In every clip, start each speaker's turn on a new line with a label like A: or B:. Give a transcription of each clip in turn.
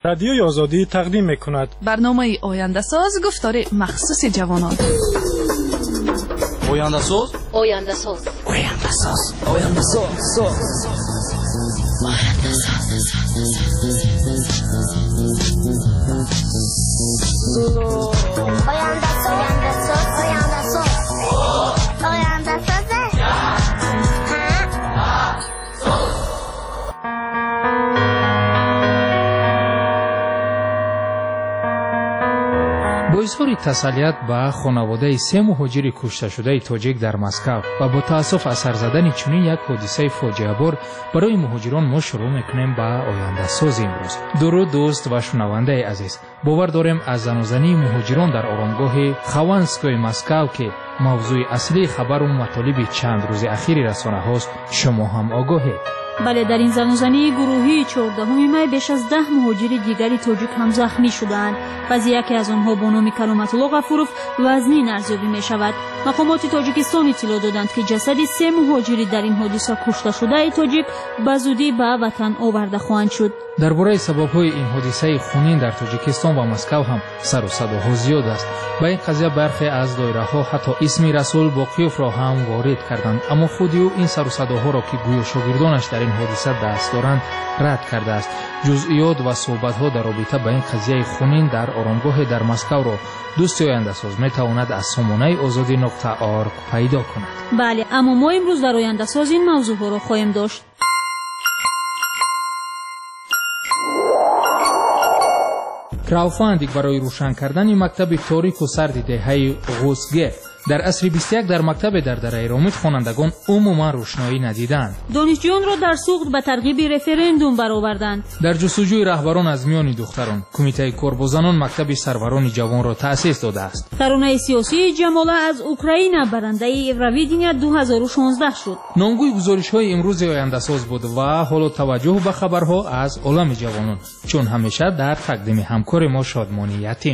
A: رادیوی آزادی تقدیم می‌کند
B: برنامه آینده ساز گفتار مخصوص جوانان.
C: آینده ساز
D: آینده ساز
C: آینده ساز آینده ساز
E: با اظهار تسلیت به خانواده 3 مهاجر کشته شده تاجیک در مسکو و با تأسف اثر زدن چنین یک حادثه فاجعه بار برای مهاجران ما شروع میکنیم به آینده ساز امروز. درود دوست و شنونده عزیز، باور داریم از زنازنی مهاجران در آرامگاه خوانسکوی مسکو که موضوع اصلی خبر و مطالب چند روز اخیر رسانه هاست شما هم آگاهید.
F: بله، در این زنازنی گروهی 14 می بیش از 10 مهاجر دیگری تاجیک هم زخمی شدند. بعضی یکی از آنها با نام کرامت الله غفورов وزنی ارزیابی می شود. مقامات تاجیکستان اطلاع دادند که جسد 3 مهاجری در این حادثه کشته شده تاجیک به زودی به وطن آورده خواهند شد.
E: درباره سبب‌های این حادثه خونین در تاجیکستان و مسکو هم سر و صداها زیاد است. با این قضیه برخی از دایره‌ها حتی اسم رسول باقیوف را هم وارد کردند، اما خود او این سر و صداها را که گویا شاگردانش در این حادثه دست دارند رد کرده است. جزئیات و صحبت‌ها در رابطه با این قضیه خونین در آرامگاه در مسکو را دوست آینده ساز می‌تواند از سامانه azadi.org پیدا کند.
F: بله، اما ما امروز در آینده ساز این موضوع‌ها را خواهیم داشت.
E: کراودفاندینگ برای روشن کردن مکتب تاریک و سرد دهه غوسگه در عصر 21 در مکتب در دره رامید خوانندگان عموما روشنایی ندیدند.
F: دانشجویان را در سوخت به ترغیب رفراندوم برآوردند.
E: در جستجوی رهبران از میان دختران، کمیته کاربازان مکتب سروران جوان را تأسیس داده است.
F: ترانه سیاسی جماله از اوکراین برنده ایرویدینیا 2016 شد.
E: نامگوی گزارش‌های امروز آینده ساز بود و حالا توجه به خبرها از عالم جوانان، چون همیشه در تقدیم همکار ما شادمانی یتیم.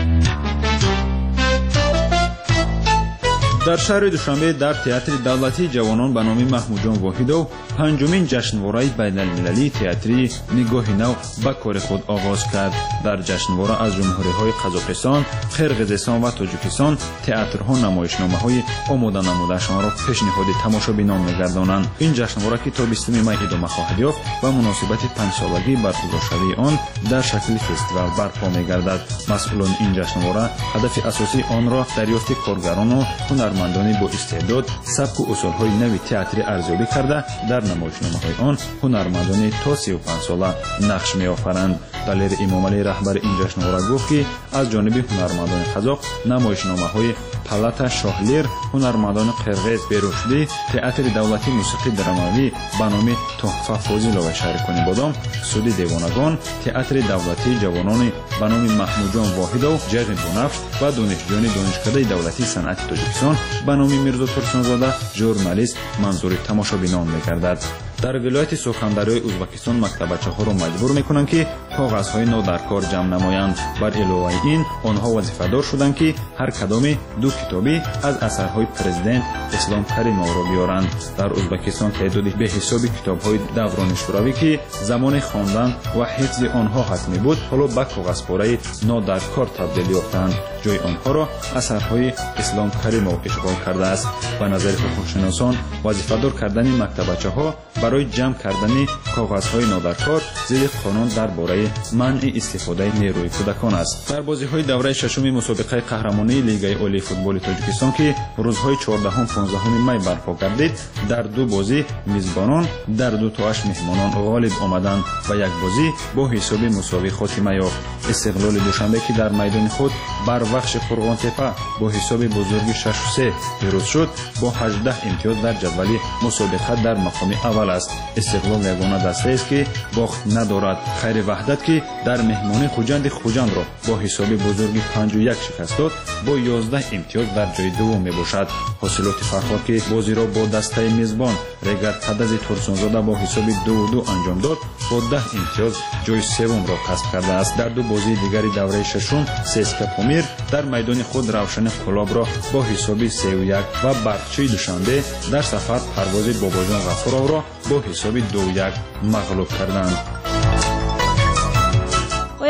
G: در شهر دوشنبه در تئاتر دولتی جوانان به نام محمود جان واحدов پنجمین جشنواره بین‌المللی تئاتری نگاه نو به کار خود آغاز کرد. در جشنواره از جمهوری‌های قزاقستان، قرقیزستان و تاجیکستان تئاترها نمایشنامه‌های آماده نموده‌شان را پیشنهاد تماشابینان می‌گردانند. این جشنواره که تا 20 می ادامه خواهد یافت و مناسبت 5 سالگی برگزارشوی آن در شکل فستیوال برپا می‌گردد. مسئولان این جشنواره هدف اساسی آن را دریافت کارگران و هنرمندانی با استعداد سبک و اصول‌های نوی تئاتری ارزیابی کرده در نمایشنامه‌های آن هنرمندانی تا 35 ساله نقش می‌آفرند. دلیر امامعلی رهبر این جشنواره گفت که از جانب هنرمندان قزاق نمایشنامه‌های پالاتا شاهلیر، هنرمندان قرقیز بیروشلی، تئاتر دولتی موسیقی درامایی به نام تحفه فاضل و شهرکانی بادام، سودی دیوانگان، تئاتر دولتی جوانان به نام محمود جان واحدов، جغ بنفش و دانشجویان دانشکده دولتی صنعت تاجیکستان به نام میرزا ترسونزاده ژورنالیست منظور تماشابینان می‌گردد. در ولایت سخندریای ازبکستان مکتبچه‌ها را مجبور می‌کنند که کاغذهای نو در کار جمع نمایند. بر علاوه این آنها وظیفه‌دار شدند که هر کدام 2 کتابی از اثرهای پرزیدنت اسلام کریمov را بیارند. در ازبکستان تعداد به حساب کتاب‌های دوران شوروی که زمان خواندن و حفظ آنها حتمی بود حالا به کاغذپاره نو در کار تبدیل یافتند. جای آنها را اثرهای اسلام کریمov اشغال کرده است. به نظر حقوق‌شناسان وظیفه‌دار کردن مکتبچه‌ها برای جمع کردن کاغذهای نادرکار زیر قانون درباره منع استفاده نیروی کودکان است. در بازی‌های دوره ششم مسابقه قهرمانی لیگ عالی فوتبال تاجیکستان که روزهای 14 و 15 می برپا گردید، در 2 بازی میزبانان در 2 تا 8 مهمانان غالب آمدند و 1 بازی با حساب مساوی خاتمه یافت. استقلال دوشنبه که در میدان خود بر بخش قرغان‌تپه با حساب بزرگی 6-3 پیروز شد، با 18 امتیاز در جدول مسابقه در مقام اول است. استقلال یگانه دسته است که باخت ندارد. خیر وحدت که در مهمانی خوجند را با حساب بزرگی 5-1 شکست داد، با 11 امتیاز در جای دوم میباشد. حاصلات فرخار که بازی را با دسته میزبان رگر قدز ترسونزاده با حساب 2-2 انجام داد، با 10 امتیاز جای سوم را کسب کرده است. در 2 بازی دیگری دوره ششم سسکا پامیر در میدان خود روشن قلاب را با حساب 3-1 و برقچی دوشنبه در سفر پرواز باباجان غفورov را با حساب 2-1 مغلوب کردند.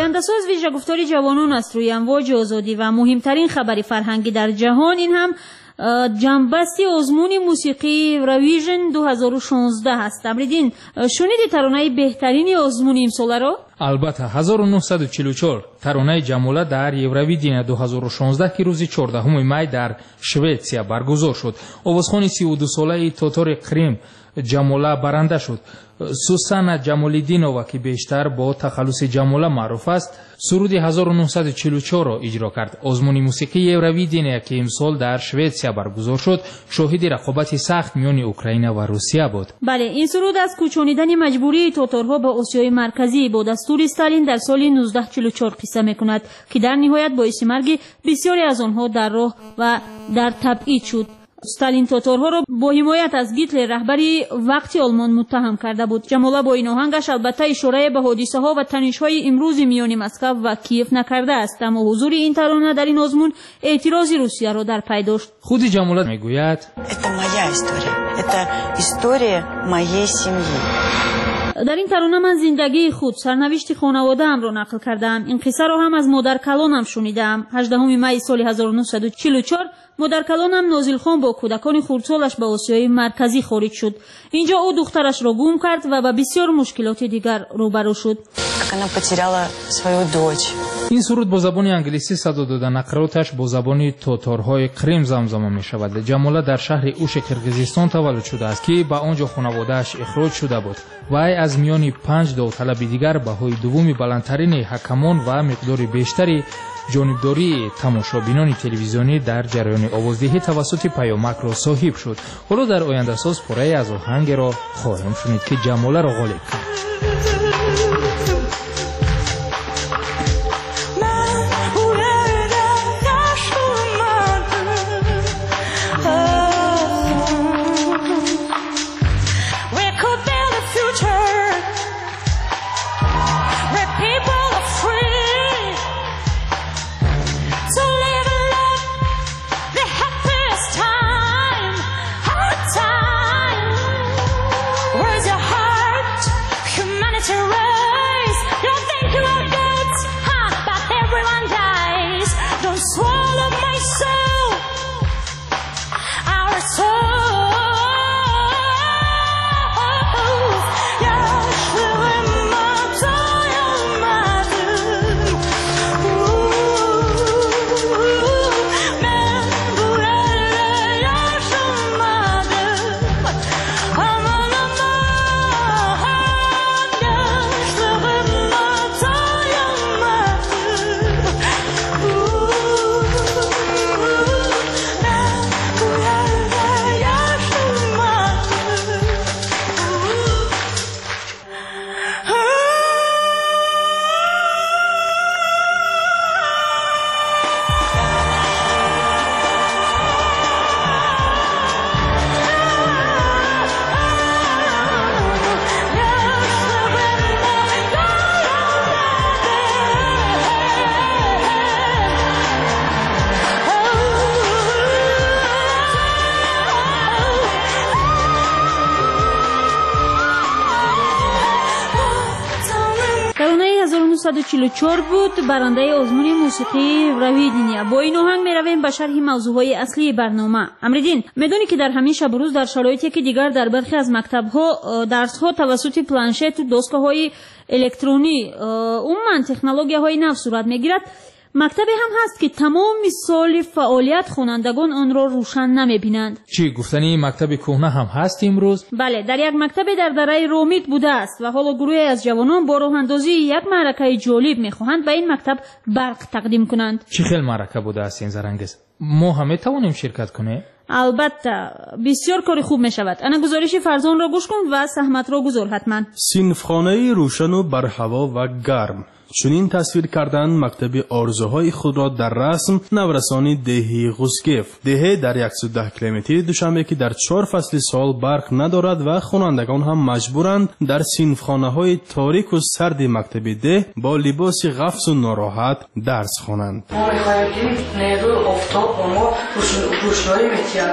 F: آینده‌ساز ویژه‌گفتار جوانان است روی امواج آزادی و مهمترین خبر فرهنگی در جهان. این هم جنبستی آزمون موسیقی رویژن 2016 است. امریدین شنیدی ترانه بهترین آزمون امسال رو؟
E: البته 1944 ترانه جموله در یورویدین 2016 که روز 14 می در شویتسیا برگزار شد. آوازخوان 32 ساله تاتار قریم جموله برنده شد. سوسانا جمالیدینووا که بیشتر با تخلص جموله معروف است سرود 1944 را اجرا کرد. آزمون موسیقی یورویدین که امسال در شویتسیا برگزار شد شاهد رقابت سخت میان اوکراین و روسیه بود.
F: بله، این سرود از کوچانیدن مجبوری تاتارها به آسیای مرکزی با دستور استالین در سال 1944 قصه میکند که در نهایت باعث مرگ بسیاری از آنها در راه و در تبعید شد. استالین تاتارها را با حمایت از گیتلر رهبری وقتی آلمان متهم کرده بود. جموله با این آهنگش البته اشاره به حادثه ها و تنش های امروز میان مسکو و کیف نکرده است، اما حضور این ترانه در این آزمون اعتراض روسیه را در پی داشت.
E: خود جموله میگوید
F: در این ترانه من زندگی خود، سرنوشت خانواده‌ام را نقل کردم. این قصه را هم از مادر کلانم شنیدم. 18 می سال 1944 مادر کلانم نازل خان با کودکان خردسالش به آسیای مرکزی خارج شد. اینجا او دخترش را گم کرد و به بسیار مشکلات دیگر روبرو شد.
E: این سرود با زبان انگلیسی صدا داده، نقراتش با زبان تاتارهای قریم زمزمه می شود. جموله در شهر اوش کرگزستان تولد شده است که به آنجا خانواده‌اش اخراج شده بود. وی از میان 5 داوطلب دیگر بهای دومی بلندترین حکمان و مقدار بیشتری جانبداری تماشابینان تلویزیونی در جریان آوازدهی توسط پیامک را صاحب شد. حالا در آینده ساز پاره از آهنگ را خواهیم شنید که جموله را غالب کرد.
F: ترانه 1944 بود، برنده آزمون موسیقی رویدینیا. با این آهنگ می رویم به شرح موضوعهای اصلی برنامه. امریدین، میدونی که در همین شب و روز در شرایطی که دیگر در برخی از مکتب‌ها درس‌ها توسط پلنشت و دستگاه‌های الکترونی عموماً تکنولوژی‌های نو صورت می‌گیرد، مکتبی هم هست که تمام سال فعالیت خوانندگان آن را روشن نمی‌بینند.
E: چی گفتنی مکتب کهنه هم هست امروز؟
F: بله، در یک مکتب در دره رومیت بوده است و حالا گروهی از جوانان با راه اندازی یک معرکه جالب می‌خواهند به این مکتب برق تقدیم کنند.
E: چه خیلی معرکه بوده است این زرنگز؟ ما هم می‌توانیم شرکت کنیم؟
F: البته بسیار کار خوب می‌شود. انا گزارش فرزان را گوش کن و زحمت را گذار حتما.
D: صنفخانه روشن و برهوا و گرم. چنین تصویر کردن مکتب آرزوهای خود را در رسم نورسانی دهی غوسگیف. دهه در 110 کیلومتری دوشنبه که در 4 فصل سال برق ندارد و خوانندگان هم مجبورند در صنفخانه‌های تاریک و سرد مکتب ده با لباس غفص و ناراحت درس خوانند.
H: ما می‌خوایم که نیروی آفتاب با ما روشنایی می‌دهد.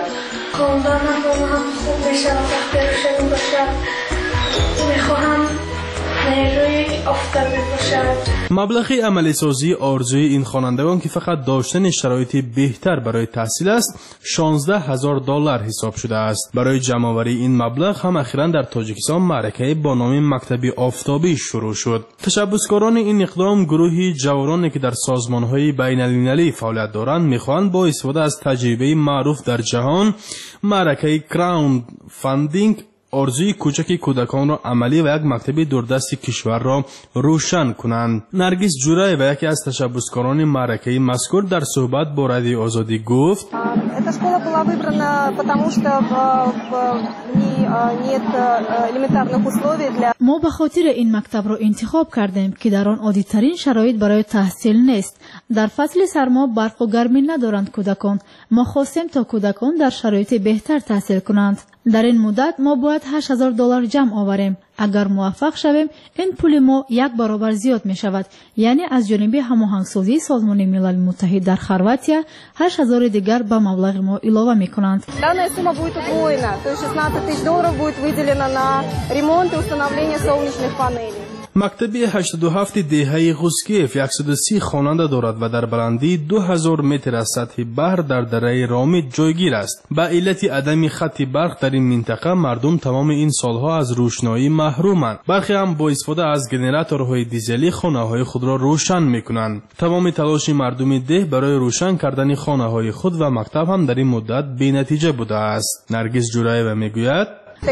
I: کاملا خوب بشه و وقتی روشن باشه. می‌خواهم
H: نیروی آفتابی باشد.
D: مبلغ عملی سازی آرزوی این خوانندگان که فقط داشتن شرایط بهتر برای تحصیل است 16,000 دلار حساب شده است. برای جمع‌آوری این مبلغ هم اخیراً در تاجیکستان معرکه با نام مکتب آفتابی شروع شد. تشبثکاران این اقدام گروهی جوانانی که در سازمان‌های بین‌المللی فعالیت دارند می‌خواهند با استفاده از تجربه معروف در جهان معرکه کراوند فاندینگ آرزوی کوچک کودکان را عملی و یک مکتب دوردست کشور را روشن کنند. نرگس جورای و یکی از تشبثکاران معرکه مذکور در صحبت با رادیو آزادی گفت:
I: Эта школа была выбрана потому что в ней нет элементарных условий для
F: ما به خاطر این مکتب را انتخاب کردیم که در آن عادی‌ترین شرایط برای تحصیل نیست. در فصل سرما برق و گرمی ندارند کودکان. ما خواستیم تا کودکان در شرایط بهتر تحصیل کنند. در این مدت ما باید 8,000 دلار جمع آوریم. اگر موفق شویم این پول ما یک برابر زیاد می شود. یعنی از جانب هماهنگسازی سازمان ملل متحد در خرواتیا 8,000 دیگر به مبلغ ما اضافه می کنند.
I: Данная сумма будет удвоена, то есть 16 000 долларов будет выделено на ремонт и установление солнечных панелей.
D: مکتب 87 دهه غوسکیف 130 خواننده دارد و در بلندی 2000 متر از سطح بحر در دره رامید جایگیر است. به علت عدم خط برق در این منطقه مردم تمام این سالها از روشنایی محرومند. برخی هم با استفاده از گنراتورهای دیزلی خانه‌های خود را روشن می‌کنند. تمام تلاش مردم ده برای روشن کردن خانه‌های خود و مکتب هم در این مدت بی‌نتیجه بوده است. نرگس جورایeva میگوید: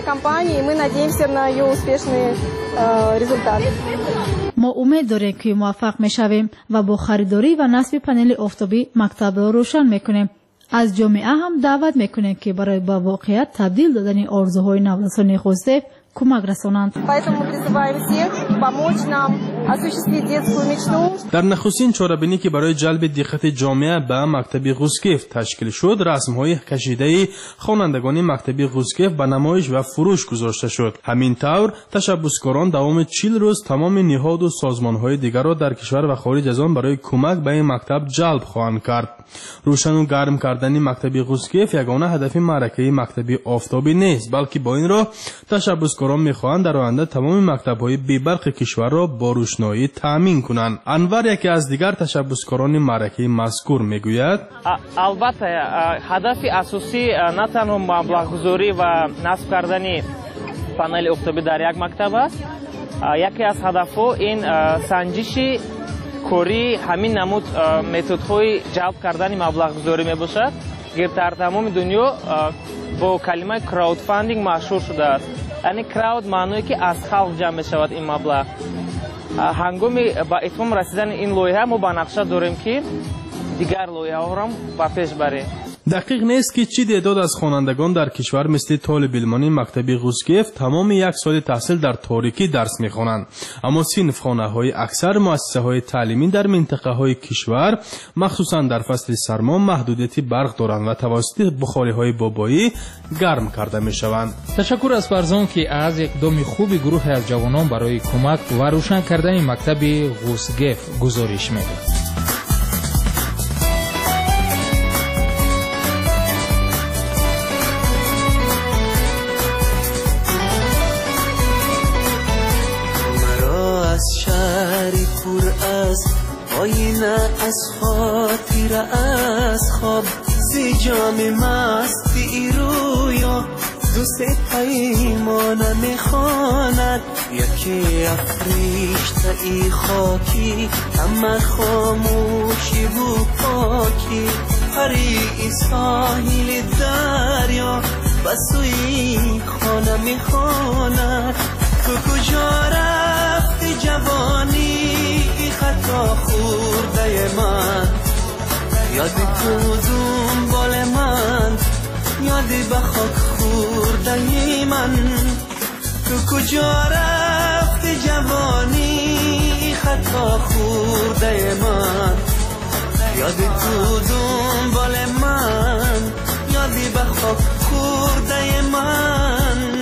F: ما امید داریم که موفق میشویم و با خریداری و نصب پنل آفتابی مکتب را روشن میکنیم. از جامعه هم دعوت میکنیم که برای به واقعیت تبدیل دادن آرزوهای نوسان غوسکیف کمک رسانند.
D: در نخستین چاره‌بینی که برای جلب دقت جامعه به مکتب غوسکیف تشکیل شد، رسم‌های کشیده خوانندگان مکتب غوسکیف به نمایش و فروش گذاشته شد. همین طور تشبثکاران دوام 40 روز تمام نهاد و سازمان‌های دیگر را در کشور و خارج از آن برای کمک به این مکتب جلب خواهند کرد. روشن و گرم کردن مکتب غوسکیف یگانه هدف معرکه مکتب آفتابی نیست، بلکه با این راه تشبثکاران می‌خواهند در آینده تمام مکتب‌های بی‌برق کشور را با روشنایی تامین کنند. انور یکی از دیگر تشبثکاران معرکه مذکور میگوید:
J: البته هدف اساسی نه تنها مبلغ‌گذاری و نصب کردن پنل آفتابی در یک مکتب است. یکی از هدف‌ها این سنجش کاری همین نمود متدهای جلب کردن مبلغ‌گذاری میباشد که در تمام دنیا با کلمه کراود فاندینگ مشهور شده است. یعنی کراود معنی که از خلق جمع می‌شود این مبلغ. هنگام با اتمام رسیدن این لایحه ما با نقشه داریم که دیگر لایحه‌ها را با پیش بریم.
D: دقیق نیست که چی تعداد از خوانندگان در کشور مثل طالب علمانی مکتب غوسکیف تمام یک سال تحصیل در تاریکی درس می‌خوانند، اما صنفخانه‌های اکثر مؤسسه‌های تعلیمی در منطقه‌های کشور مخصوصاً در فصل سرما محدودیت برق دارند و توسط بخاری‌های بابایی گرم کرده می‌شوند.
E: تشکر از فرزان که از اقدام خوبی گروه از جوانان برای کمک و روشن کردن مکتب غوسکیف گزارش می‌دهد.
K: آینه از خاطر از خواب سی جام مستی رویا دوست پیمانه میخواند یکی افریشته ای خاکی همه خاموشی و پاکی پری ساحل دریا بسوی خانه میخواند تو کجا رفتی جوانی خطا خورده من یاد کدوم بال من یادی به خاک خورده من تو کجا رفتی جوانی خطا خورده من یاد کدوم بال من یادی به خاک خورده من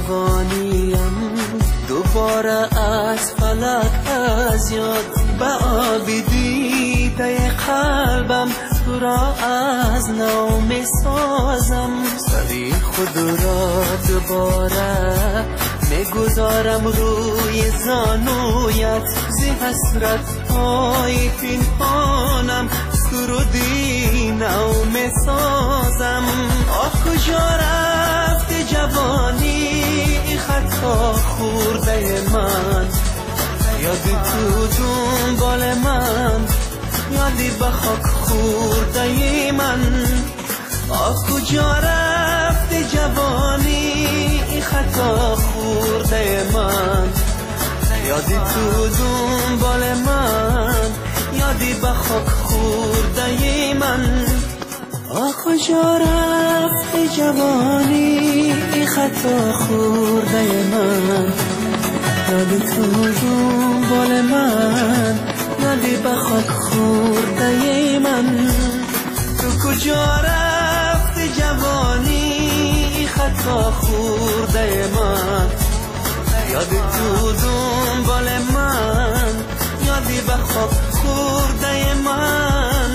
K: جوانیم دوباره از فلک از یاد به آب دیده قلبم تو را از نو می سازم سری خود را دوباره میگذارم روی زانویت زی حسرت های پنهانم سرودی نو می سازم آه کجا رفت جوانی خطا خورده من یادی تو دنبال من یادی به خاک خورده من آه کجا رفت جوانی خطا خورده من یادی تو دنبال من یادی به خاک خورده من آه کجا رفت جوانی خطا خورده من یادی تو دنبال من یادی به خاک خورده من تو کجا رفت جوانی خطا خورده من یادی تو دنبال من یادی به خاک خورده من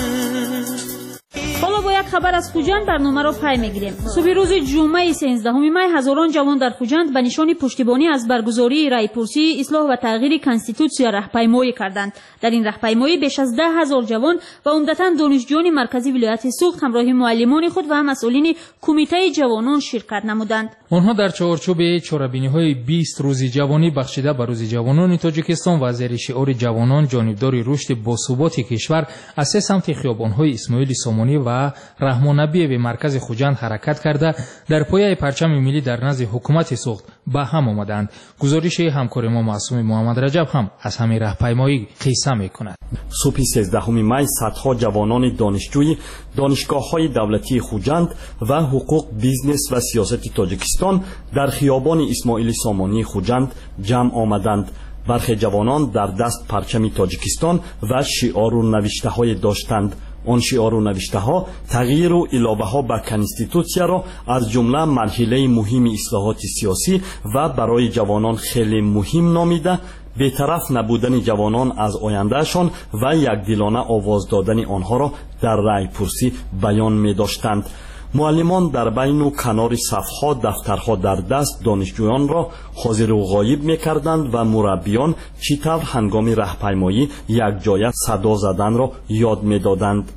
F: حالا با یک خبر از خوجند برنامه را پی میگیریم. صبح روز جمعه 13 می هزاران جوان در خوجند به نشان پشتیبانی از برگزاری رایپرسی اصلاح و تغییر کانستیتوسیا راهپیمایی کردند. در این راهپیمایی بیش از 10,000 جوان و عمدتاً دانشجویان مرکزی ولایت سوخت همراه معلمان خود و مسئولین کمیته جوانان شرکت نمودند.
E: آنها در چارچوب چاره‌بینی‌های 20 روزی جوانی بخشیده به روز جوانان تاجیکستان و زیر شعار جوانان جانبدار رشد باثبات کشور از سه سمت خیابان‌های اسماعیل سامانی و رحمان نبی به مرکز خوجند حرکت کرده در پایه پرچم ملی در نزد حکومت سوخت به هم آمدند. گزارش همکار ما معصوم محمد رجب هم از همین راهپیمایی قصه می‌کند.
L: صبح 13 می صدها جوانان دانشجوی دانشگاه‌های دولتی خوجند و حقوق بیزنس و سیاست تاجیکستان در خیابان اسماعیل سامانی خوجند جمع آمدند. برخی جوانان در دست پرچم تاجیکستان و شعار و نوشته‌های داشتند. آن شعار و نوشته‌ها تغییر و اضافه‌ها به کانستیتوسیا را از جمله مرحله مهم اصلاحات سیاسی و برای جوانان خیلی مهم نامیده، بی‌طرف نبودن جوانان از آیندهشان و یکدلانه آواز دادن آنها را در رایپرسی بیان می‌داشتند. معلمان در بین و کنار صفها دفترها در دست دانشجویان را حاضر و غایب می‌کردند و مربیان چطور هنگام راهپیمایی یک جایه صدا زدن را یاد می‌دادند.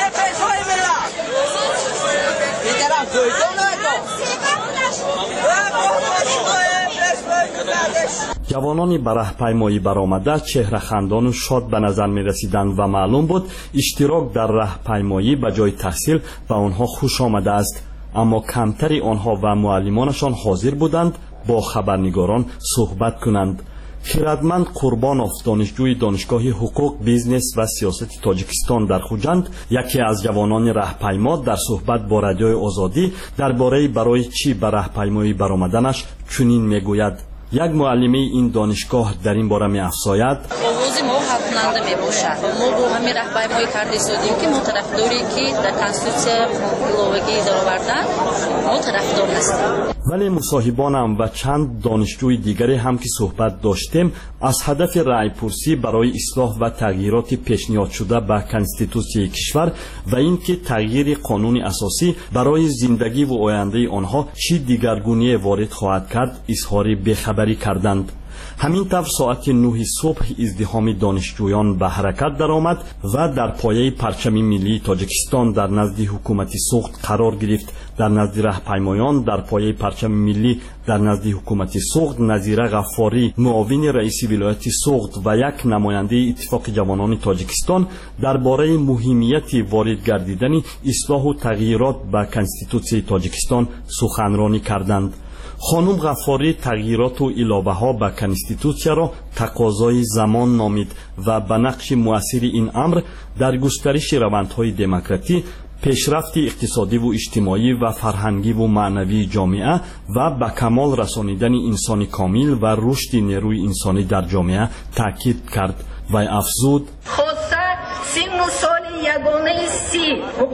L: جوانانی به راهپیمایی برآمده چهره خندان و شاد به نظر می رسیدند و معلوم بود اشتراک در راهپیمایی به جای تحصیل به آنها خوش آمده است، اما کمتری آنها و معلمانشان حاضر بودند با خبرنگاران صحبت کنند. خیرتمند قربانوف دانشجوی دانشگاه حقوق بیزنس و سیاست تاجیکستان در خوجند یکی از جوانان راهپیما در صحبت با رادیوی آزادی درباره برای چی به راهپیمایی برآمدنش چنین میگوید. یک معلمه این دانشگاه در این باره می‌افزاید:
M: آواز ما حق‌ننده میباشد. ما با همین راهپیمایی کرده شدیم که ما طرفداری که در کانستیتوسیا لوگی درآوردن ما طرفدار هستیم.
L: ولی مصاحبانم و چند دانشجوی دیگری هم که صحبت داشتیم از هدف رایپرسی برای اصلاح و تغییرات پیشنهاد شده به کانستیتوسیای کشور و اینکه تغییر قانون اساسی برای زندگی و آینده آنها چی دیگرگونی وارد خواهد کرد اظهار بی‌خبری کردند. همین طور ساعت 9 صبح ازدحام دانشجویان به حرکت درآمد و در پایه پرچم ملی تاجیکستان در نزد حکومت سوخت قرار گرفت. در نزد راهپیمایان در پایه پرچم ملی در نزد حکومت سوخت نظیره غفاری معاون رئیس ولایت سوخت و یک نماینده اتفاق جوانان تاجیکستان درباره مهمیت وارد گردیدن اصلاح و تغییرات به کانستیتوسیای تاجیکستان سخنرانی کردند. خانم غفاری تغییرات و اضافه‌ها به کانستیتوسیا را تقاضای زمان نامید و به نقش مؤثر این امر در گسترش روندهای دموکراسی، پیشرفت اقتصادی و اجتماعی و فرهنگی و معنوی جامعه و به کمال رسانیدن انسان کامل و رشد نیروی انسانی در جامعه تاکید کرد و افزود:
N: خاصه سن و سال یگانه سی مقرر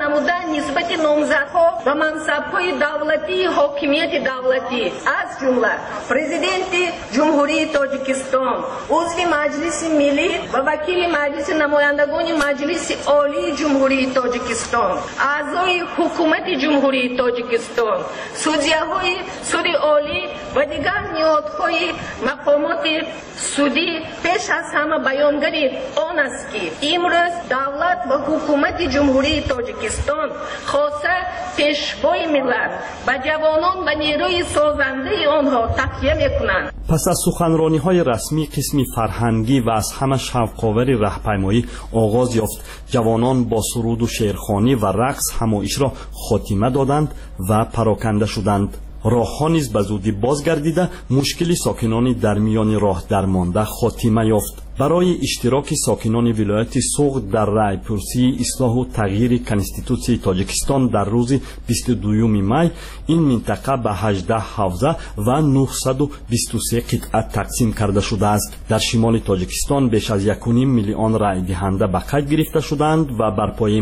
N: نمودن نسبت نامزدها و منصب‌های دولتی حاکمیت دولتی از جمله پرزیدنت جمهوری تاجیکستان، عضو مجلس ملی و وکیل مجلس نمایندگان مجلس عالی جمهوری تاجیکستان، اعضای حکومت جمهوری تاجیکستان، سودیه‌های سود عالی و دیگر نهادهای مقامات سودی پیش از همه بیانگر آن است که امروز دولت و حکومت جمهوری تاجیکستان خواسته پیشوای ملت به جوانان و نیروی سازنده آنها تکیه میکنند.
L: پس از سخنرانی‌های رسمی قسمی فرهنگی و از همه شوق‌آور راهپیمایی آغاز یافت. جوانان با سرود و شعرخوانی و رقص همایش را خاتمه دادند و پراکنده شدند. راه‌ها نیز به زودی بازگردیده مشکلی ساکنان در میان راه درمانده خاتمه یافت. برای اشتراک ساکنان ولایت سوغد در رایپرسی اصلاح و تغییر کنستیتوسیای تاجیکستان در روز 22 می این منطقه به 18 حوزه و 923 قطعه تقسیم کرده شده است. در شمال تاجیکستان بیش از 1.5 میلیون رای دهنده به قید گرفته شدند و بر پایه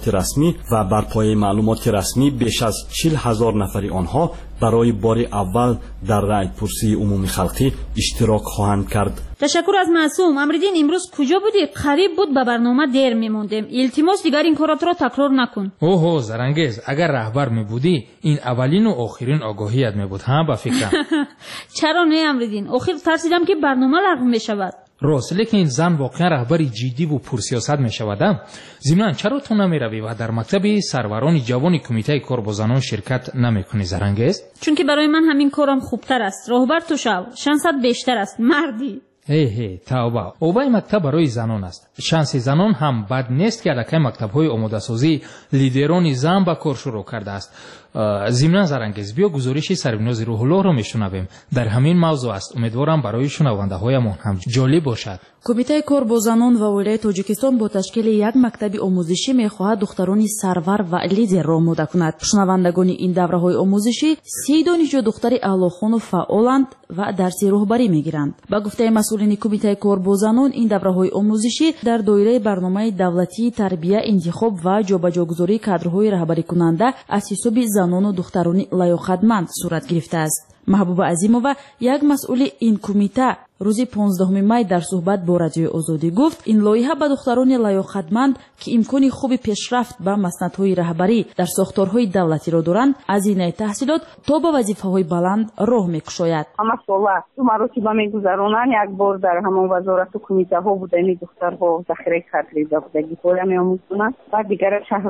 L: معلومات رسمی بیش از 40,000 نفر آنها برای بار اول در رایپرسی عمومی خلقی اشتراک خواهند کرد.
F: تشکر از معصوم. امردین امروز کجا بودی؟ قریب بود به برنامه دیر میموندیم. التماس دیگر این کارات را تکرار نکن.
E: اوه زرنگیز، اگر رهبر می بودی این اولین و آخرین آگاهیت می بود ها به فکرم.
F: چرا نه امردین؟ آخر ترسیدم که برنامه لغو می شود.
E: راست، لیکن این زن واقعا رهبر جدی و پرسیاست می شود. ضمناً چرا تو نمی روی و در مکتب سروران جوان کمیته کار با زنان شرکت نمی کنی زرنگیز؟
F: چون که برای من همین کارم خوبتر است. راهبر تو شو، شانست بیشتر است مردی.
E: هی توبه، اوبای مکتب برای زنان است. شانس زنان هم بد نیست که الکی مکتب‌های آماده سازی لیدران زن به کار شروع کرده است. ضمناً زرنگیز بیا گزارش سربناز روح الله را میشنویم. در همین موضوع است. امیدوارم برای شنونده‌هایمان هم جالب باشد.
O: کمیته کار با زنان و ولایت تاجیکستان با تشکیل یک مکتب آموزشی می‌خواهد دختران سرور و لیدر را آماده کند. شنوندگان این دوره‌های آموزشی 30 دانشجو دختر اعلیخوان و فعالند و درس راهبری می‌گیرند. با گفته مسئولین کمیته کار با زنان این دوره‌های آموزشی در دایره برنامه دولتی تربیت، انتخاب و جابجاگذاری کادرهای رهبری کننده از حساب زنان و دختران لایقتمند صورت گرفته است. محبوبه عظیمова یک مسئول این کمیته روز 15 می در صحبت با رادیو آزادی گفت این لایحه به دختران لایقتمند که امکان خوب پیشرفت به مسندهای رهبری در ساختارهای دولتی را دارند هزینه تحصیلات تا به وظیفه‌های بلند راه می‌گشاید.
P: همه ساله تو مراتب می‌گذرانند. یک بار در همان وزارت و کمیته ها بوده این دخترها ذخیره کردیده بودگی پول می‌آموزند و دیگر شهر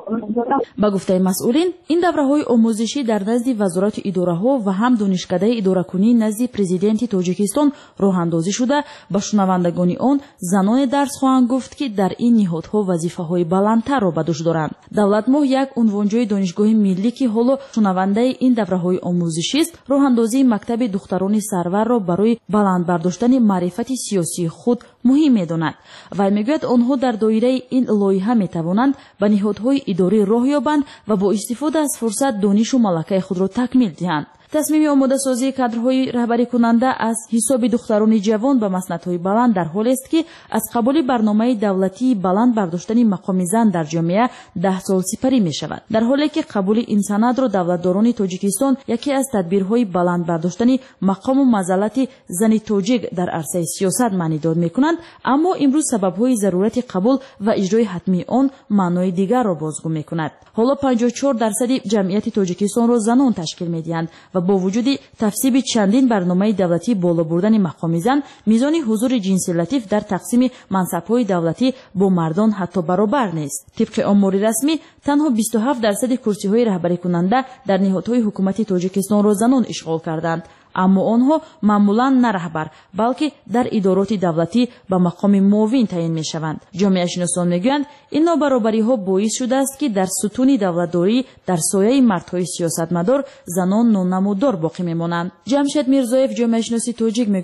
O: با گفته مسئولین این دوره‌های آموزشی در نزد وزارت اداره‌ها و هم دانشکده اداره‌کنی نزد پرزیدنت تاجیکستان راه اندازی شده. با شنوندگان آن زنان درس خواهند گفت که در این نهادها وظیفه‌های بلندتر را به دوش دارند. دولت ماه یک عنوانجوی دانشگاه ملی که حالا شنونده این دوره‌های آموزشی است راه اندازی مکتب دختران سرور را برای بلند برداشتن معرفت سیاسی خود مهم می‌داند. و میگوید آنها در دایره این لایحه می‌توانند به نهادهای اداری راه یابند و با استفاده از فرصت دانش و ملکه خود را تکمیل دهند. تصمیم آماده سازی کادرهای رهبری کننده از حساب دختران جوان به مسندهای بلند در حال است که از قبول برنامه دولتی بلند برداشتن مقام زن در جامعه 10 سال سپری می شود. در حالی که قبول این سند را دولتداران تاجیکستان یکی از تدبیرهای بلند برداشتن مقام و منزلت زن تاجیک در عرصه سیاست معنی داد می کنند، اما امروز سببهای ضرورت قبول و اجرای حتمی آن معنای دیگر را بازگو می کند. حالا 54% جمعیت تاجیکستان را زنان تشکیل می دهند و با وجود تفسیب چندین برنامه دولتی بالا بردن مقام زن، میزان حضور جنسی لطیف در تقسیم منصب‌های دولتی با مردان حتی برابر نیست. طبق آمار رسمی تنها 27% کرسی‌های رهبری کننده در نهادهای حکومتی تاجیکستان را زنان اشغال کردند. اما آنها معمولا نه رهبر بلکه در ادارات دولتی به مقام معاون تعیین میشوند. جامعه شناسان میگویند این نابرابری ها باعث شده است که در ستون دولتداری در سایه مردهای سیاستمدار زنان نانمودار باقی میمانند. جمشید میرزایف جامعه شناسی تاجیک میگوید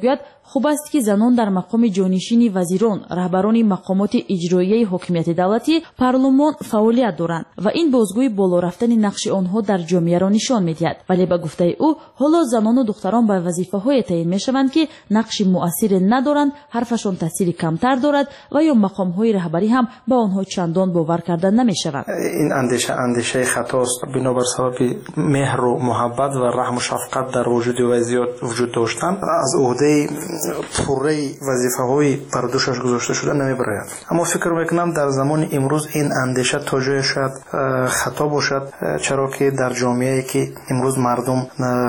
O: خوب است که زنان در مقام جانشین وزیران، رهبران مقامات اجرایی حاکمیت دولتی، پارلمان فعالیت دارند و این بازگوی بالا رفتن نقش آنها در جامعه را نشان می‌دهد. ولی به گفته او حالا زنان و دختران به وظیفه‌های تعیین می‌شوند که نقش مؤثر ندارند، حرفشان تاثیر کمتر دارد و یا مقام‌های رهبری هم به آنها چندان باور کرده نمی‌شود.
Q: این اندیشه خطاست. بنابر سبب مهر و محبت و رحم و شفقت در وجود وجود داشتن از عهده پوره وظیفه‌های بر دوشش گذاشته شده نمی‌براید. اما فکر می‌کنم در زمان امروز این اندیشه تا جای شاید خطا باشد، چرا که در جامعه‌ای که امروز مردم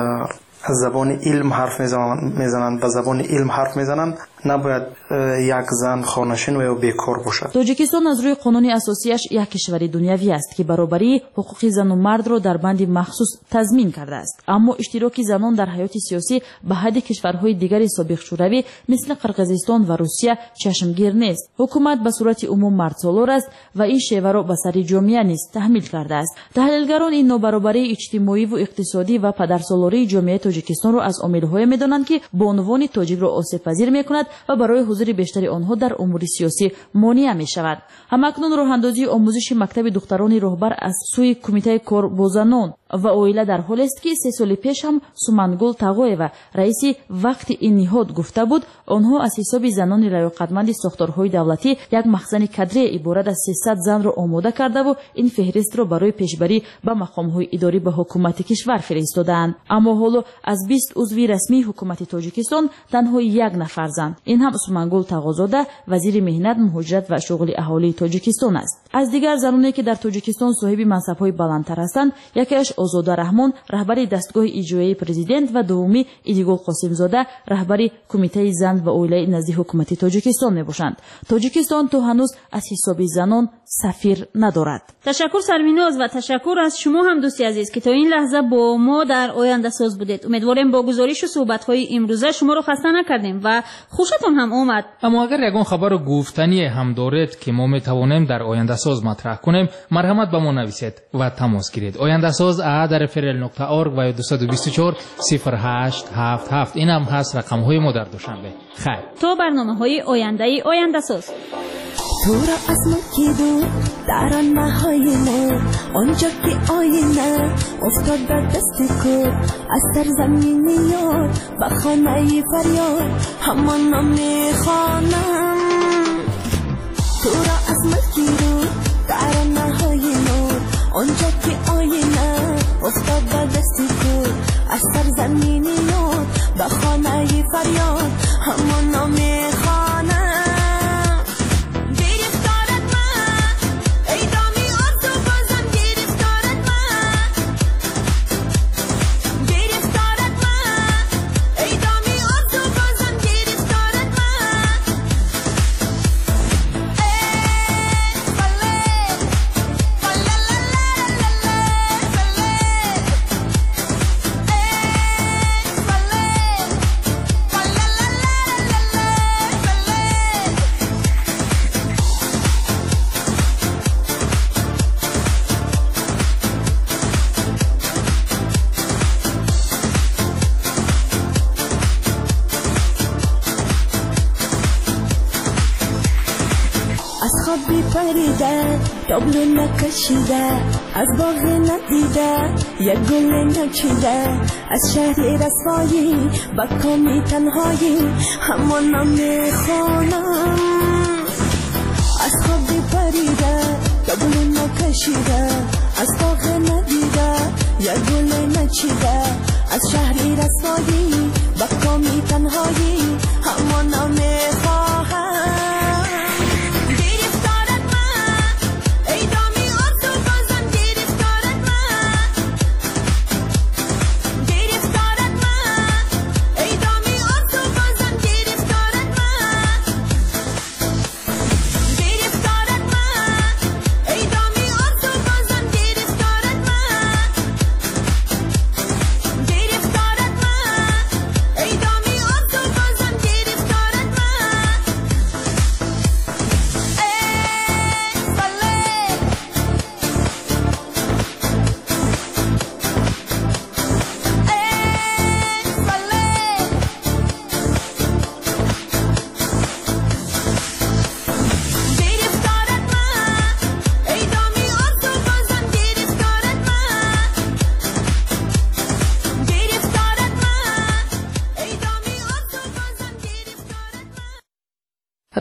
Q: از زبان علم حرف میزنند، به زبان علم حرف میزنند، نباید یک زن خانه‌نشین و بیکار باشد.
O: تاجیکستان از روی قانون اساسیش یک کشور دنیوی است که برابری حقوق زن و مرد را در بند مخصوص تضمین کرده است. اما اشتراک زنان در حیات سیاسی به حد کشورهای دیگر سابق شوروی مثل قرقیزستان و روسیه چشمگیر نیست. حکومت به صورت عموم مردسالار است و این شیوه را به سر جامعه نیز تحمیل کرده است. تحلیلگران این نابرابری اجتماعی و اقتصادی و پدرسالاری جامعه تاجیکستان را از عامل‌های می‌دانند که بانوان تاجیک را آسیب‌پذیر می‌کند و برای حضور بیشتر آنها در امور سیاسی مانع می‌شود. همکنون راه‌اندازی آموزش مکتب دختران راهبر از سوی کمیته کار با زنان و اویله در حال است که 3 سال پیش هم سومنگل تاغویوا رئیس وقت این نهاد گفته بود آنها از حساب زنان لیاقتمند ساختارهای دولتی یک مخزن کادری عبارت از 300 زن را آماده کرده و این فهرست را برای پیشبری به مقام‌های اداری به حکومت کشور فرستادند. اما حالا از 20 عضو رسمی حکومت تاجیکستان تنها یک نفر زن، این هم سومنگل تاغوزاده وزیر مهنت، مهاجرت و شغل اهالی تاجیکستان است. از دیگر زنانی که در تاجیکستان صاحب منصب‌های بلندتر هستند، یکیش آزاده رحمان رهبر دستگاه اجرایی پرزیدنت و دومی ایدیگل قاسمزاده رهبر کمیته زن و اویله نزد حکومت تاجیکستان میباشند. تاجیکستان تا هنوز از حساب زنان سفیر ندارد.
F: تشکر سرمیناز و تشکر از شما هم دوستی عزیز که تا این لحظه با ما در آینده ساز بودید. امیدواریم با گزارش و صحبت‌های امروزه شما رو خسته نکردیم و خوشتون هم اومد.
E: اما اگر یگان خبر گفتنی هم دارید که ما میتوانیم در آینده ساز مطرح کنیم، مرحمت به ما نویسید و تماس گیرید. آینده ساز @frl.org و 224 0877 این هم هست رقم‌های ما در دوشنبه. خیر
F: تا برنامه‌های آینده ساز.
K: تو را از مکیدو در آنهای ما آنجا که آینه افتاد در دست کار از سرزمین یار به خانه فریاد همان میخوانم. تو را از مکیدو در آنهای ما آنجا که آینه افتاد در دست کار از سرزمین یار به خانه فریاد همان میخوانم. پریده تابلو نکشیده از باغ ندیده یک گل نچیده از شهر رسوایی با کامی تنهایی همانا میخوانم. از خواب پریده تابلو نکشیده از باغ ندیده یک گل نچیده از شهر رسوایی با کامی تنهایی